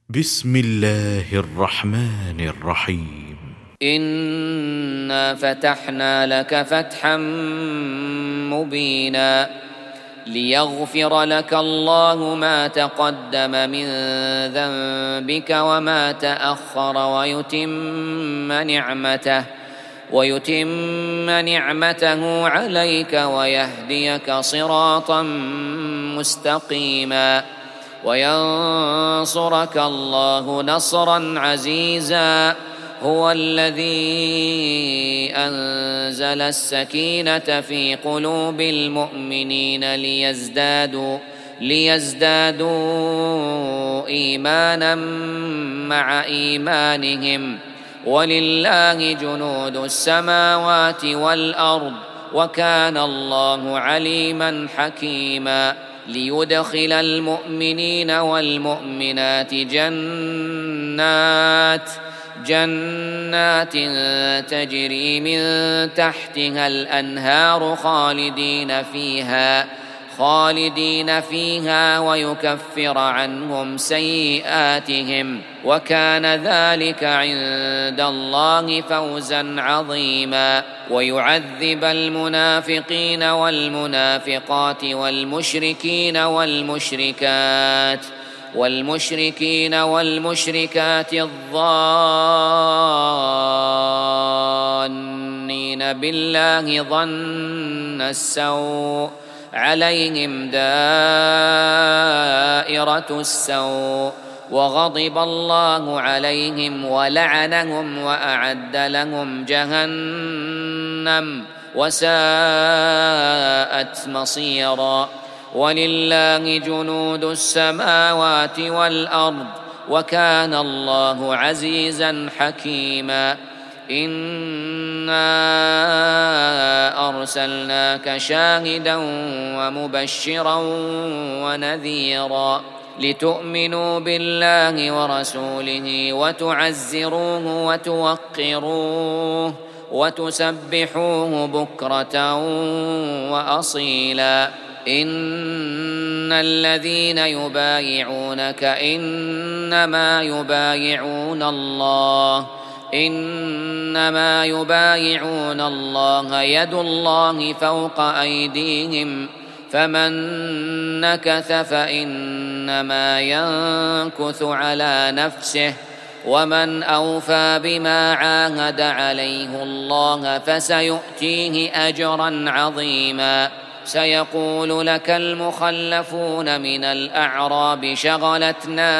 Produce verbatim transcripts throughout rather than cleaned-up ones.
بسم الله الرحمن الرحيم. إنا فتحنا لك فتحا مبينا ليغفر لك الله ما تقدم من ذنبك وما تأخر ويتم نعمته ويتم نعمته عليك ويهديك صراطا مستقيما وينصرك الله نصرا عزيزا. هو الذي أنزل السكينة في قلوب المؤمنين ليزدادوا ليزدادوا إيمانا مع إيمانهم ولله جنود السماوات والأرض وكان الله عليما حكيما. ليدخل المؤمنين والمؤمنات جنات جنات تجري من تحتها الأنهار خالدين فيها خالدين فيها ويكفر عنهم سيئاتهم وكان ذلك عند الله فوزا عظيما. ويعذب المنافقين والمنافقات والمشركين والمشركات والمشركين والمشركات الظانين بالله ظن السوء عليهم دائرة السوء وغضب الله عليهم ولعنهم وأعد لهم جهنم وساءت مصيرا. ولله جنود السماوات والأرض وكان الله عزيزا حكيما. إنا أرسلناك شاهدا ومبشرا ونذيرا لتؤمنوا بالله ورسوله وتعزروه وتوقروه وتسبحوه بكرة وأصيلا. إن الذين يبايعونك إنما يبايعون الله إنما يبايعون الله يد الله فوق أيديهم فمن نكث فإنما ينكث على نفسه ومن أوفى بما عاهد عليه الله فسيؤتيه أجرا عظيما. سيقول لك المخلفون من الأعراب شغلتنا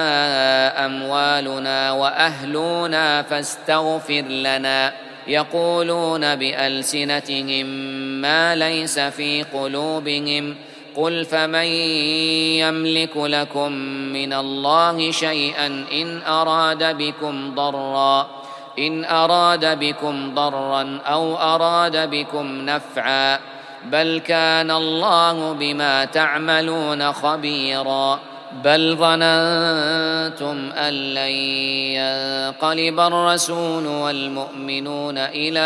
أموالنا وأهلنا فاستغفر لنا يقولون بألسنتهم ما ليس في قلوبهم قل فمن يملك لكم من الله شيئا إن أراد بكم ضرا إن أراد بكم ضرا أو أراد بكم نفعا بل كان الله بما تعملون خبيرا. بل ظننتم أن لن ينقلب الرسول والمؤمنون إلى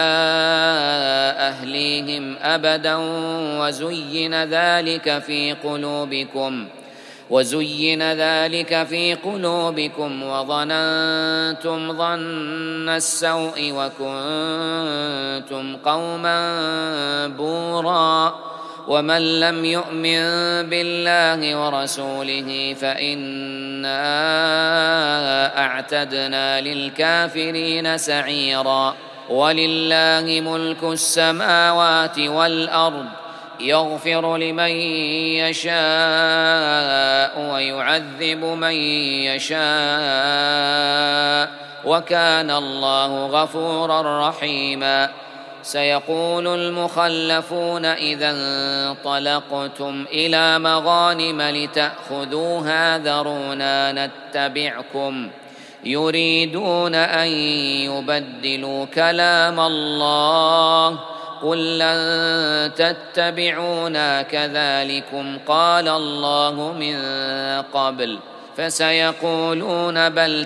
أهليهم أبدا وزين ذلك في قلوبكم وزين ذلك في قلوبكم وظننتم ظن السوء وكنتم قوما بورا. ومن لم يؤمن بالله ورسوله فإنا أعتدنا للكافرين سعيرا. ولله ملك السماوات والأرض يغفر لمن يشاء ويعذب من يشاء وكان الله غفورا رحيما. سيقول المخلفون إذا انطلقتم إلى مغانم لتأخذوها ذرونا نتبعكم يريدون أن يبدلوا كلام الله قل لن تتبعونا كذلكم قال الله من قبل فسيقولون بل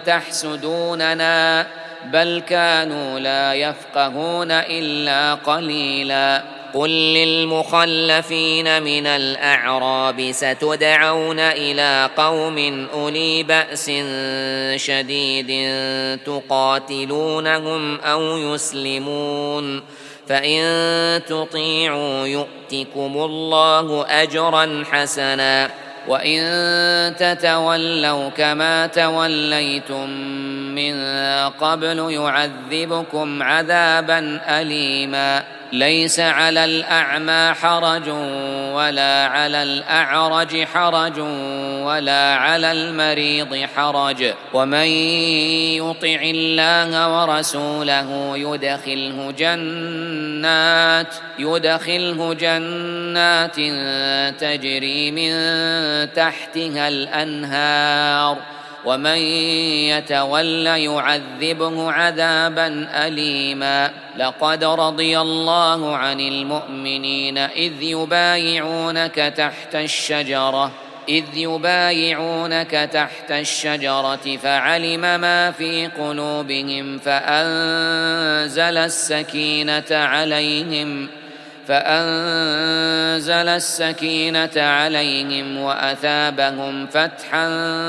تحسدوننا بل كانوا لا يفقهون إلا قليلا. قل للمخلفين من الأعراب ستدعون إلى قوم أولي بأس شديد تقاتلونهم أو يسلمون فإن تطيعوا يؤتكم الله أجرا حسنا وإن تتولوا كما توليتم من قبل يعذبكم عذابا أليما ليس على الأعمى حرج ولا على الأعرج حرج ولا على المريض حرج ومن يطع الله ورسوله يدخله جنات يدخله جنات تجري من تحتها الأنهار ومن يتول يعذبه عذابا أليما لقد رضي الله عن المؤمنين إذ يبايعونك تحت الشجرة إذ يبايعونك تحت الشجرة فعلم ما في قلوبهم فأنزل السكينة عليهم فأنزل السكينة عليهم وأثابهم فتحا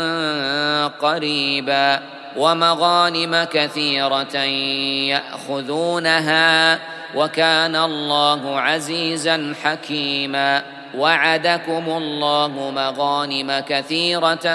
قريبا ومغانم كثيرة يأخذونها وكان الله عزيزا حكيما وعدكم الله مغانم كثيرة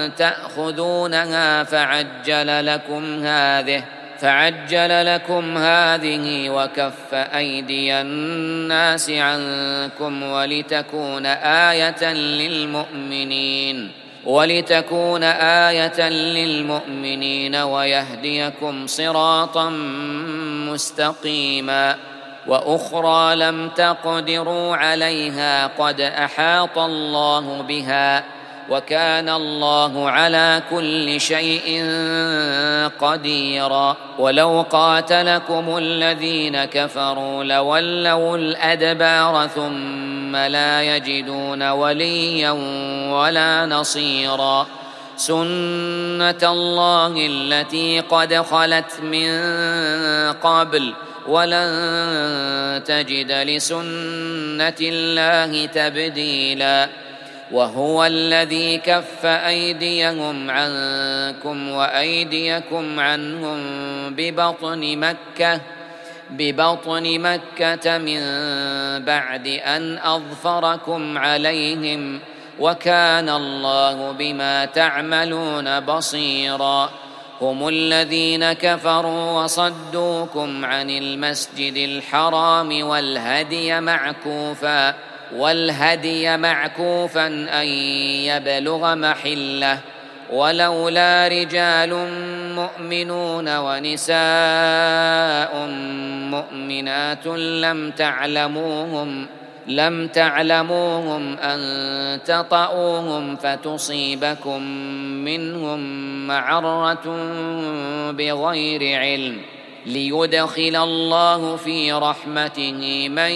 تأخذونها فعجل لكم هذه فعجل لكم هذه وكف أيدي الناس عنكم ولتكون آية للمؤمنين ولتكون آية للمؤمنين ويهديكم صراطا مستقيما وأخرى لم تقدروا عليها قد أحاط الله بها وكان الله على كل شيء قديرا ولو قاتلكم الذين كفروا لولوا الأدبار ثم لا يجدون وليا ولا نصيرا سنة الله التي قد خلت من قبل ولن تجد لسنة الله تبديلا وهو الذي كف أيديهم عنكم وأيديكم عنهم ببطن مكة ببطن مكة من بعد أن أظفركم عليهم وكان الله بما تعملون بصيرا هم الذين كفروا وصدوكم عن المسجد الحرام والهدي معكوفا والهدي معكوفا أن يبلغ محله ولولا رجال مؤمنون ونساء مؤمنات لم تعلموهم لم تعلموهم أن تطؤوهم فتصيبكم منهم معرة بغير علم ليدخل الله في رحمته من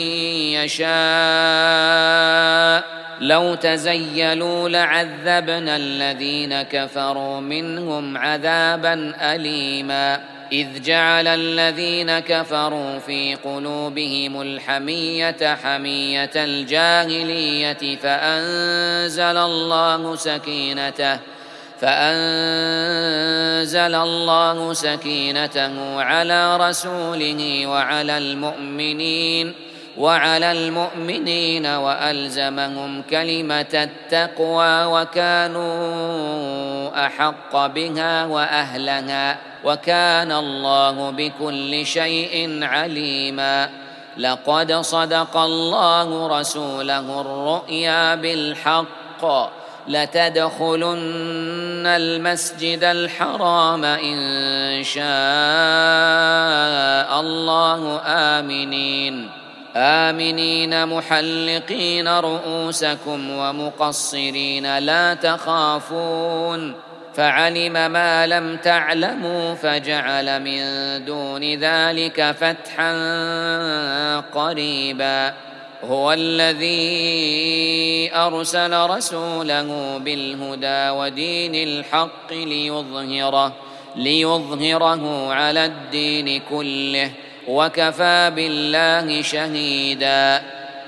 يشاء لو تزيلوا لعذبنا الذين كفروا منهم عذابا أليما إذ جعل الذين كفروا في قلوبهم الحمية حمية الجاهلية فأنزل الله سكينته فأنزل الله سكينته على رسوله وعلى المؤمنين وعلى المؤمنين وألزمهم كلمة التقوى وكانوا أحق بها وأهلها وكان الله بكل شيء عليما لقد صدق الله رسوله الرؤيا بالحق لتدخلن المسجد الحرام إن شاء الله آمنين آمنين محلقين رؤوسكم ومقصرين لا تخافون فعلم ما لم تعلموا فجعل من دون ذلك فتحا قريبا هو الذي أرسل رسوله بالهدى ودين الحق ليظهره ليظهره على الدين كله وكفى بالله شهيدا.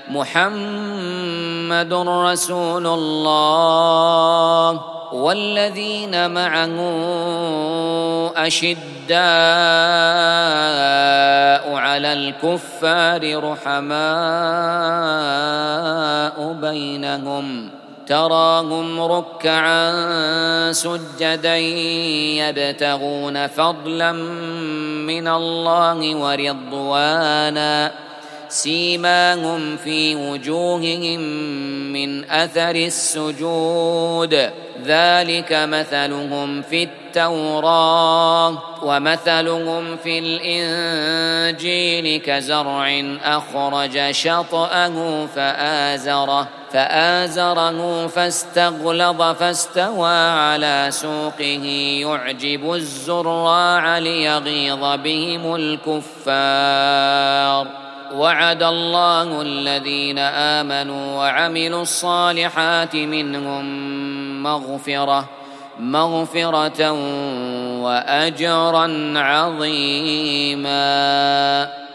محمد رسول الله والذين معه أشداء على الكفار رحماء بينهم تراهم ركعا سجدا يبتغون فضلا من الله ورضوانا سيماهم في وجوههم من أثر السجود ذلك مثلهم في التوراة ومثلهم في الإنجيل كزرع أخرج شطأه فآزره فآزره فاستغلظ فاستوى على سوقه يعجب الزراع ليغيظ بهم الكفار. وعد الله الذين آمنوا وعملوا الصالحات منهم مغفرة مغفرة وأجرا عظيما.